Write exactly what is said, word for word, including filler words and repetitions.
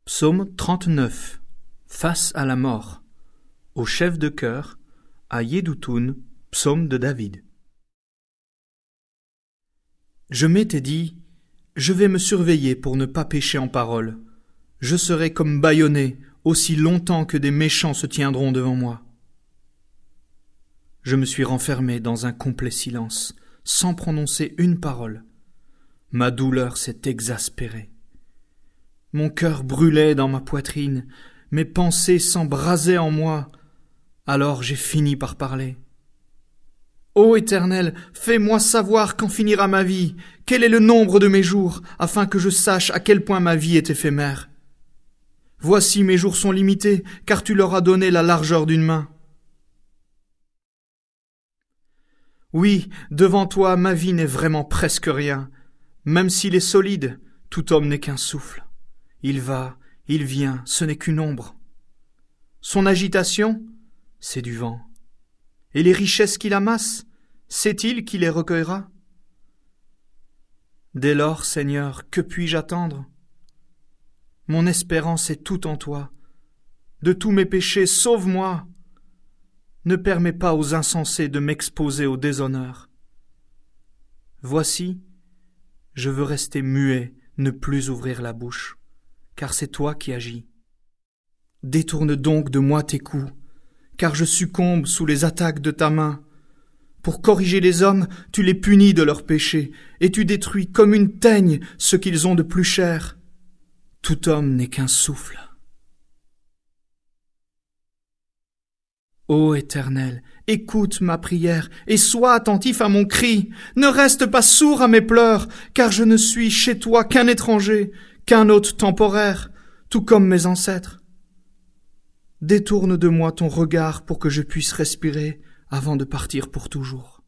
Psaume trente-neuf. Face à la mort. Au chef de chœur, à Yédoutoun, psaume de David. Je m'étais dit, je vais me surveiller pour ne pas pécher en parole. Je serai comme bâillonné aussi longtemps que des méchants se tiendront devant moi. Je me suis renfermé dans un complet silence, sans prononcer une parole. Ma douleur s'est exaspérée. Mon cœur brûlait dans ma poitrine, mes pensées s'embrasaient en moi. Alors j'ai fini par parler. Ô Éternel, fais-moi savoir quand finira ma vie, quel est le nombre de mes jours, afin que je sache à quel point ma vie est éphémère. Voici mes jours sont limités, car tu leur as donné la largeur d'une main. Oui, devant toi, ma vie n'est vraiment presque rien. Même s'il est solide, tout homme n'est qu'un souffle. Il va, il vient, ce n'est qu'une ombre. Son agitation, c'est du vent. Et les richesses qu'il amasse, sait-il qui les recueillera? Dès lors, Seigneur, que puis-je attendre? Mon espérance est toute en toi. De tous mes péchés, sauve-moi. Ne permets pas aux insensés de m'exposer au déshonneur. Voici, je veux rester muet, ne plus ouvrir la bouche, car c'est toi qui agis. Détourne donc de moi tes coups, car je succombe sous les attaques de ta main. Pour corriger les hommes, tu les punis de leurs péchés, et tu détruis comme une teigne ce qu'ils ont de plus cher. Tout homme n'est qu'un souffle. Ô Éternel, écoute ma prière et sois attentif à mon cri. Ne reste pas sourd à mes pleurs, car je ne suis chez toi qu'un étranger, qu'un hôte temporaire, tout comme mes ancêtres. Détourne de moi ton regard pour que je puisse respirer avant de partir pour toujours.